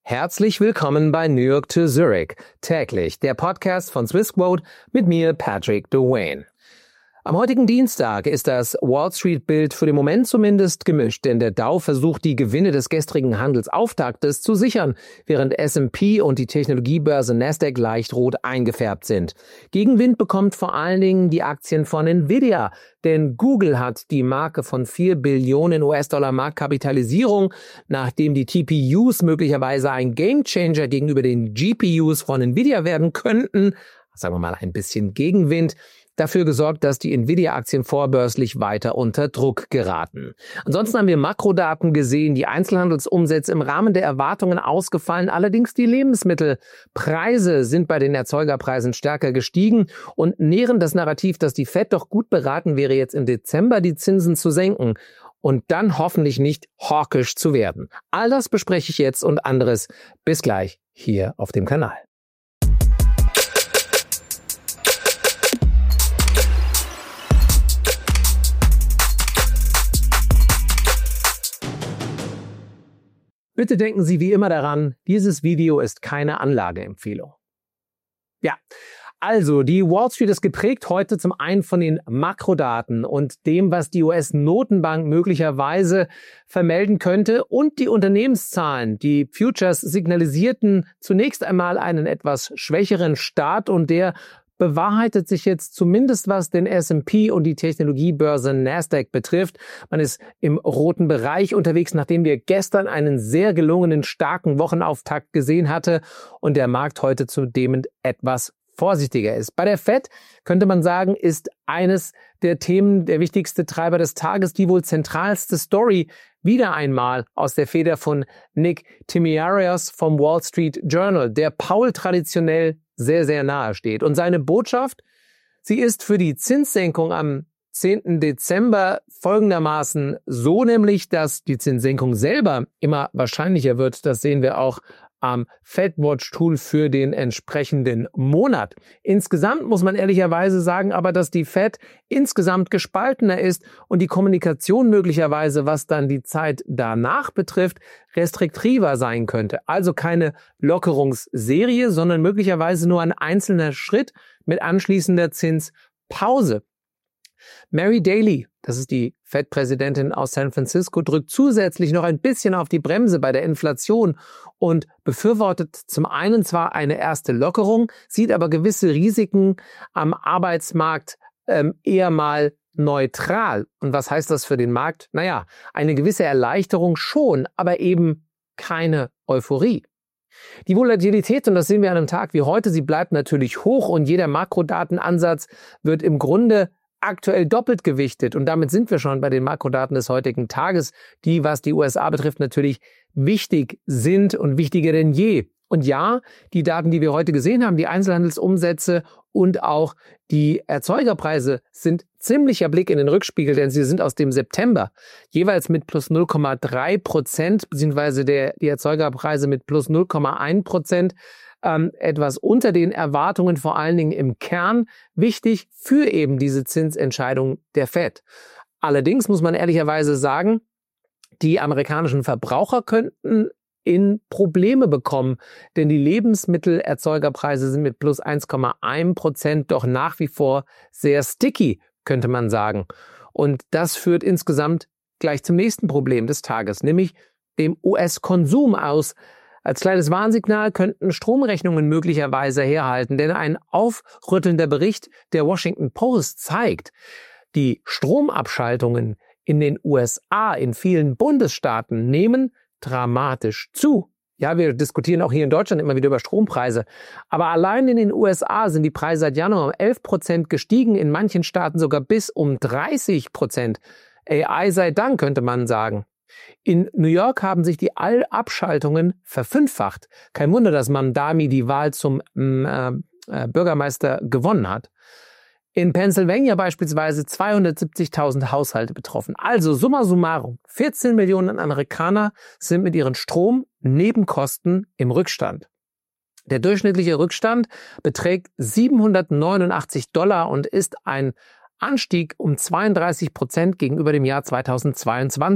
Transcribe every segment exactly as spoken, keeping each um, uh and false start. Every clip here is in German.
Herzlich willkommen bei New York to Zurich, täglich der Podcast von Swissquote mit mir, Patrick Dwayne. Am heutigen Dienstag ist das Wall Street-Bild für den Moment zumindest gemischt, denn der Dow versucht, die Gewinne des gestrigen Handelsauftaktes zu sichern, während S und P und die Technologiebörse Nasdaq leicht rot eingefärbt sind. Gegenwind bekommt vor allen Dingen die Aktien von Nvidia, denn Google hat die Marke von vier Billionen U S-Dollar Marktkapitalisierung, nachdem die T P Us möglicherweise ein Gamechanger gegenüber den G P Us von Nvidia werden könnten, sagen wir mal ein bisschen Gegenwind, dafür gesorgt, dass die Nvidia-Aktien vorbörslich weiter unter Druck geraten. Ansonsten haben wir Makrodaten gesehen, die Einzelhandelsumsätze im Rahmen der Erwartungen ausgefallen, allerdings die Lebensmittelpreise sind bei den Erzeugerpreisen stärker gestiegen und nähren das Narrativ, dass die Fed doch gut beraten wäre, jetzt im Dezember die Zinsen zu senken und dann hoffentlich nicht hawkisch zu werden. All das bespreche ich jetzt und anderes. Bis gleich hier auf dem Kanal. Bitte denken Sie wie immer daran, dieses Video ist keine Anlageempfehlung. Ja, also die Wall Street ist geprägt heute zum einen von den Makrodaten und dem, was die U S-Notenbank möglicherweise vermelden könnte und die Unternehmenszahlen. Die Futures signalisierten zunächst einmal einen etwas schwächeren Start und der bewahrheitet sich jetzt zumindest, was den S und P und die Technologiebörse Nasdaq betrifft. Man ist im roten Bereich unterwegs, nachdem wir gestern einen sehr gelungenen, starken Wochenauftakt gesehen hatte und der Markt heute zudem etwas vorsichtiger ist. Bei der Fed könnte man sagen, ist eines der Themen der wichtigste Treiber des Tages, die wohl zentralste Story, wieder einmal aus der Feder von Nick Timiraos vom Wall Street Journal, der Powell traditionell sehr, sehr nahe steht. Und seine Botschaft, sie ist für die Zinssenkung am zehnten Dezember folgendermaßen so, nämlich, dass die Zinssenkung selber immer wahrscheinlicher wird. Das sehen wir auch am FedWatch-Tool für den entsprechenden Monat. Insgesamt muss man ehrlicherweise sagen, aber dass die Fed insgesamt gespaltener ist und die Kommunikation möglicherweise, was dann die Zeit danach betrifft, restriktiver sein könnte. Also keine Lockerungsserie, sondern möglicherweise nur ein einzelner Schritt mit anschließender Zinspause. Mary Daly, das ist die Fed-Präsidentin aus San Francisco, drückt zusätzlich noch ein bisschen auf die Bremse bei der Inflation und befürwortet zum einen zwar eine erste Lockerung, sieht aber gewisse Risiken am Arbeitsmarkt ähm, eher mal neutral. Und was heißt das für den Markt? Naja, eine gewisse Erleichterung schon, aber eben keine Euphorie. Die Volatilität, und das sehen wir an einem Tag wie heute, sie bleibt natürlich hoch und jeder Makrodatenansatz wird im Grunde aktuell doppelt gewichtet und damit sind wir schon bei den Makrodaten des heutigen Tages, die, was die U S A betrifft, natürlich wichtig sind und wichtiger denn je. Und ja, die Daten, die wir heute gesehen haben, die Einzelhandelsumsätze und auch die Erzeugerpreise sind ziemlicher Blick in den Rückspiegel, denn sie sind aus dem September jeweils mit plus null Komma drei Prozent, beziehungsweise der, die Erzeugerpreise mit plus null Komma eins Prozent. Ähm, etwas unter den Erwartungen, vor allen Dingen im Kern, wichtig für eben diese Zinsentscheidung der Fed. Allerdings muss man ehrlicherweise sagen, die amerikanischen Verbraucher könnten in Probleme bekommen, denn die Lebensmittelerzeugerpreise sind mit plus eins Komma eins Prozent doch nach wie vor sehr sticky, könnte man sagen. Und das führt insgesamt gleich zum nächsten Problem des Tages, nämlich dem U S-Konsum aus. Als kleines Warnsignal könnten Stromrechnungen möglicherweise herhalten, denn ein aufrüttelnder Bericht der Washington Post zeigt, die Stromabschaltungen in den U S A, in vielen Bundesstaaten, nehmen dramatisch zu. Ja, wir diskutieren auch hier in Deutschland immer wieder über Strompreise, aber allein in den U S A sind die Preise seit Januar um elf Prozent gestiegen, in manchen Staaten sogar bis um dreißig Prozent. A I sei Dank, könnte man sagen. In New York haben sich die Abschaltungen verfünffacht. Kein Wunder, dass Mamdani die Wahl zum äh, äh, Bürgermeister gewonnen hat. In Pennsylvania beispielsweise zweihundertsiebzigtausend Haushalte betroffen. Also summa summarum, vierzehn Millionen Amerikaner sind mit ihren Stromnebenkosten im Rückstand. Der durchschnittliche Rückstand beträgt siebenhundertneunundachtzig Dollar und ist ein Anstieg um zweiunddreißig Prozent gegenüber dem Jahr zweitausendzweiundzwanzig.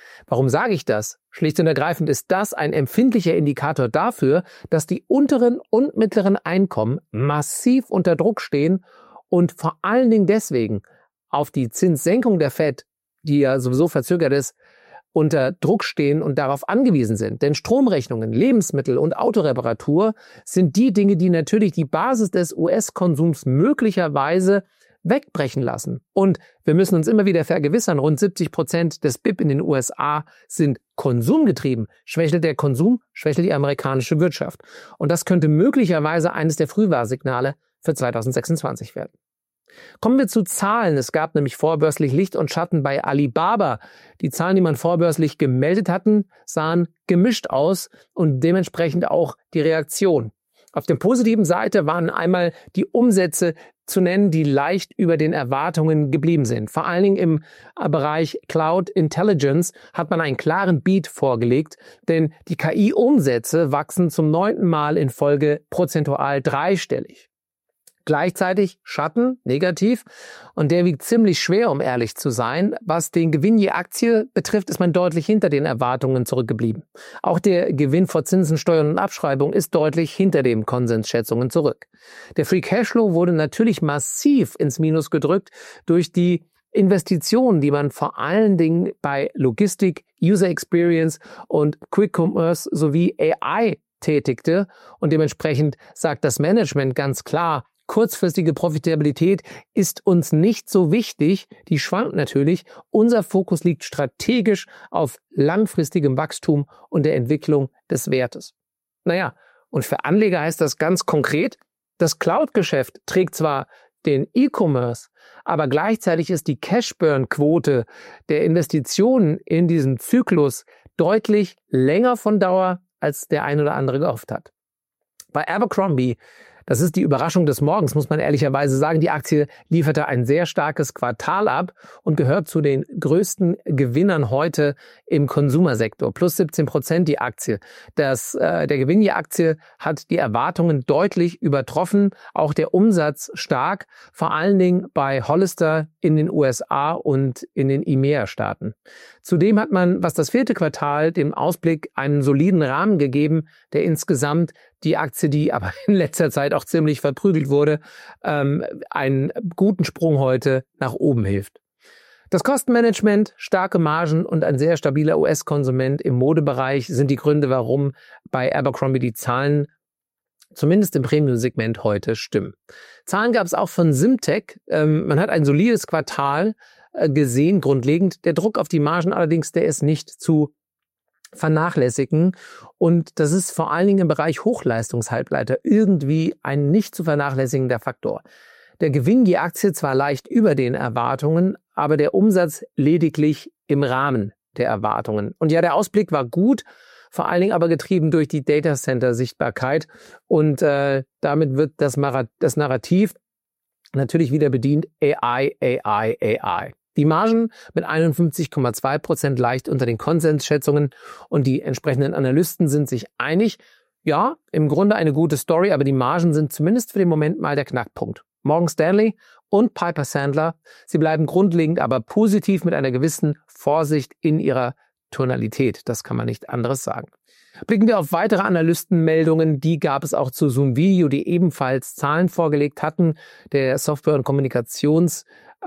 Warum sage ich das? Schlicht und ergreifend ist das ein empfindlicher Indikator dafür, dass die unteren und mittleren Einkommen massiv unter Druck stehen und vor allen Dingen deswegen auf die Zinssenkung der Fed, die ja sowieso verzögert ist, unter Druck stehen und darauf angewiesen sind. Denn Stromrechnungen, Lebensmittel und Autoreparatur sind die Dinge, die natürlich die Basis des U S-Konsums möglicherweise wegbrechen lassen. Und wir müssen uns immer wieder vergewissern, rund siebzig Prozent des B I P in den U S A sind konsumgetrieben. Schwächelt der Konsum, schwächelt die amerikanische Wirtschaft. Und das könnte möglicherweise eines der Frühwarnsignale für zweitausendsechsundzwanzig werden. Kommen wir zu Zahlen. Es gab nämlich vorbörslich Licht und Schatten bei Alibaba. Die Zahlen, die man vorbörslich gemeldet hatten, sahen gemischt aus und dementsprechend auch die Reaktion. Auf der positiven Seite waren einmal die Umsätze zu nennen, die leicht über den Erwartungen geblieben sind. Vor allen Dingen im Bereich Cloud Intelligence hat man einen klaren Beat vorgelegt, denn die K I-Umsätze wachsen zum neunten Mal in Folge prozentual dreistellig. Gleichzeitig Schatten, negativ, und der wiegt ziemlich schwer, um ehrlich zu sein. Was den Gewinn je Aktie betrifft, ist man deutlich hinter den Erwartungen zurückgeblieben. Auch der Gewinn vor Zinsen, Steuern und Abschreibung ist deutlich hinter den Konsensschätzungen zurück. Der Free Cashflow wurde natürlich massiv ins Minus gedrückt durch die Investitionen, die man vor allen Dingen bei Logistik, User Experience und Quick Commerce sowie A I tätigte. Und dementsprechend sagt das Management ganz klar, kurzfristige Profitabilität ist uns nicht so wichtig, die schwankt natürlich. Unser Fokus liegt strategisch auf langfristigem Wachstum und der Entwicklung des Wertes. Naja, und für Anleger heißt das ganz konkret, das Cloud-Geschäft trägt zwar den E-Commerce, aber gleichzeitig ist die Cash-Burn-Quote der Investitionen in diesen Zyklus deutlich länger von Dauer, als der ein oder andere gehofft hat. Bei Abercrombie, das ist die Überraschung des Morgens, muss man ehrlicherweise sagen. Die Aktie lieferte ein sehr starkes Quartal ab und gehört zu den größten Gewinnern heute im Konsumersektor. Plus siebzehn Prozent die Aktie. Das, äh, der Gewinn je Aktie hat die Erwartungen deutlich übertroffen. Auch der Umsatz stark, vor allen Dingen bei Hollister in den U S A und in den E M E A-Staaten. Zudem hat man, was das vierte Quartal, dem Ausblick einen soliden Rahmen gegeben, der insgesamt die Aktie, die aber in letzter Zeit auch ziemlich verprügelt wurde, ähm, einen guten Sprung heute nach oben hilft. Das Kostenmanagement, starke Margen und ein sehr stabiler U S-Konsument im Modebereich sind die Gründe, warum bei Abercrombie die Zahlen zumindest im Premium-Segment heute stimmen. Zahlen gab es auch von Simtech. Ähm, man hat ein solides Quartal äh, gesehen, grundlegend. Der Druck auf die Margen allerdings, der ist nicht zu vernachlässigen. Und das ist vor allen Dingen im Bereich Hochleistungshalbleiter irgendwie ein nicht zu vernachlässigender Faktor. Der Gewinn je Aktie zwar leicht über den Erwartungen, aber der Umsatz lediglich im Rahmen der Erwartungen. Und ja, der Ausblick war gut, vor allen Dingen aber getrieben durch die Datacenter-Sichtbarkeit. Und äh, damit wird das, Mar- das Narrativ natürlich wieder bedient, A I, A I, A I. Die Margen mit einundfünfzig Komma zwei Prozent leicht unter den Konsensschätzungen und die entsprechenden Analysten sind sich einig. Ja, im Grunde eine gute Story, aber die Margen sind zumindest für den Moment mal der Knackpunkt. Morgan Stanley und Piper Sandler, sie bleiben grundlegend aber positiv mit einer gewissen Vorsicht in ihrer Tonalität. Das kann man nicht anderes sagen. Blicken wir auf weitere Analystenmeldungen, die gab es auch zu Zoom Video, die ebenfalls Zahlen vorgelegt hatten. Der Software- und Kommunikationsriese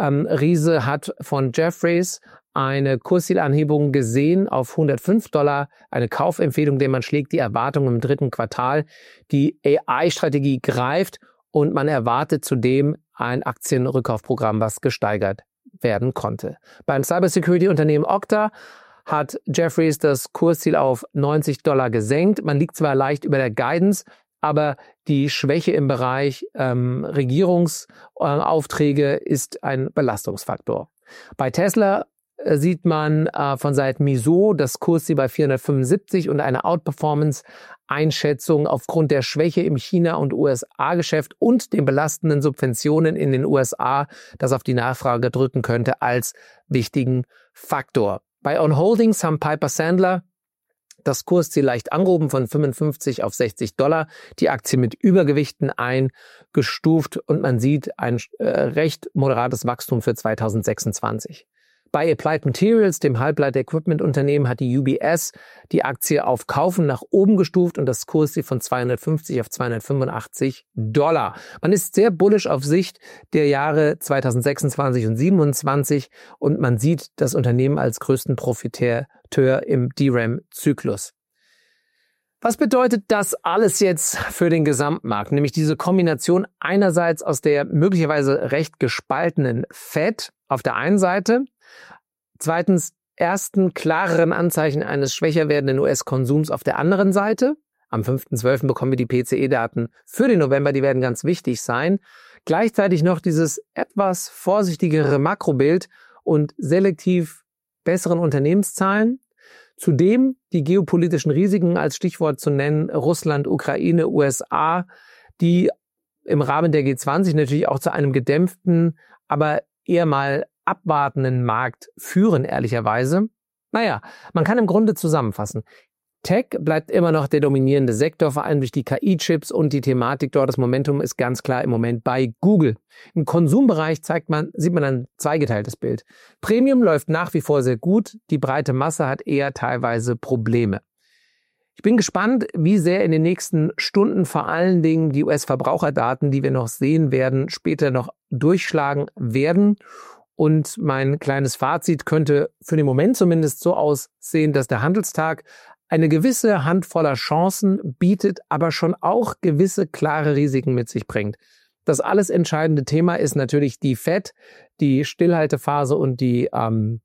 ähm, hat von Jefferies eine Kurszielanhebung gesehen auf hundertfünf Dollar, eine Kaufempfehlung, der man schlägt die Erwartungen im dritten Quartal. Die A I-Strategie greift und man erwartet zudem ein Aktienrückkaufprogramm, was gesteigert werden konnte. Beim Cybersecurity-Unternehmen Okta hat Jefferies das Kursziel auf neunzig Dollar gesenkt. Man liegt zwar leicht über der Guidance, aber die Schwäche im Bereich ähm, Regierungsaufträge äh, ist ein Belastungsfaktor. Bei Tesla äh, sieht man äh, von Seiten Mizuho das Kursziel bei vierhundertfünfundsiebzig und eine Outperformance-Einschätzung aufgrund der Schwäche im China- und U S A-Geschäft und den belastenden Subventionen in den U S A, das auf die Nachfrage drücken könnte, als wichtigen Faktor. Bei On Holdings haben Piper Sandler das Kursziel leicht angehoben von fünfundfünfzig auf sechzig Dollar, die Aktie mit Übergewichten eingestuft und man sieht ein äh, recht moderates Wachstum für zweitausendsechsundzwanzig. Bei Applied Materials, dem Halbleiter-Equipment-Unternehmen, hat die U B S die Aktie auf Kaufen nach oben gestuft und das Kursziel von zweihundertfünfzig auf zweihundertfünfundachtzig Dollar. Man ist sehr bullish auf Sicht der Jahre zweitausendsechsundzwanzig und zweitausendsiebenundzwanzig und man sieht das Unternehmen als größten Profiteur im D RAM-Zyklus. Was bedeutet das alles jetzt für den Gesamtmarkt? Nämlich diese Kombination einerseits aus der möglicherweise recht gespaltenen Fed auf der einen Seite, zweitens ersten klareren Anzeichen eines schwächer werdenden U S-Konsums auf der anderen Seite. Am fünften zwölften bekommen wir die P C E-Daten für den November, die werden ganz wichtig sein. Gleichzeitig noch dieses etwas vorsichtigere Makrobild und selektiv besseren Unternehmenszahlen. Zudem die geopolitischen Risiken als Stichwort zu nennen, Russland, Ukraine, U S A, die im Rahmen der G zwanzig natürlich auch zu einem gedämpften, aber eher mal abwartenden Markt führen, ehrlicherweise. Naja, man kann im Grunde zusammenfassen. Tech bleibt immer noch der dominierende Sektor, vor allem durch die K I-Chips und die Thematik dort. Das Momentum ist ganz klar im Moment bei Google. Im Konsumbereich zeigt man, sieht man ein zweigeteiltes Bild. Premium läuft nach wie vor sehr gut, die breite Masse hat eher teilweise Probleme. Ich bin gespannt, wie sehr in den nächsten Stunden vor allen Dingen die U S-Verbraucherdaten, die wir noch sehen werden, später noch durchschlagen werden. Und mein kleines Fazit könnte für den Moment zumindest so aussehen, dass der Handelstag eine gewisse Handvoller Chancen bietet, aber schon auch gewisse klare Risiken mit sich bringt. Das alles entscheidende Thema ist natürlich die Fed, die Stillhaltephase und die ähm,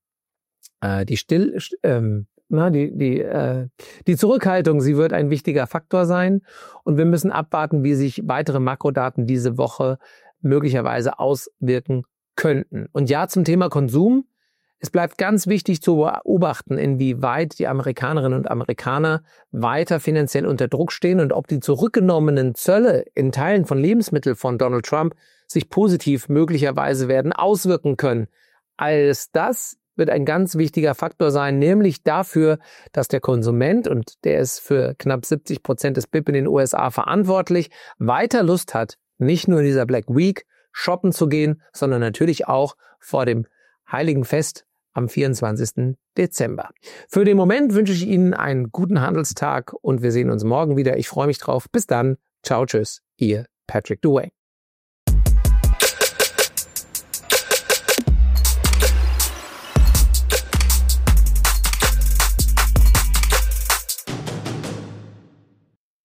äh, die Still ähm, na, die die äh, die Zurückhaltung. Sie wird ein wichtiger Faktor sein und wir müssen abwarten, wie sich weitere Makrodaten diese Woche möglicherweise auswirken könnten. Und ja, zum Thema Konsum. Es bleibt ganz wichtig zu beobachten, inwieweit die Amerikanerinnen und Amerikaner weiter finanziell unter Druck stehen und ob die zurückgenommenen Zölle in Teilen von Lebensmitteln von Donald Trump sich positiv möglicherweise werden auswirken können. Alles das wird ein ganz wichtiger Faktor sein, nämlich dafür, dass der Konsument, und der ist für knapp siebzig Prozent des B I P in den U S A verantwortlich, weiter Lust hat, nicht nur in dieser Black Week shoppen zu gehen, sondern natürlich auch vor dem Heiligen Fest am vierundzwanzigsten Dezember. Für den Moment wünsche ich Ihnen einen guten Handelstag und wir sehen uns morgen wieder. Ich freue mich drauf. Bis dann. Ciao, tschüss. Ihr Patrick Duane.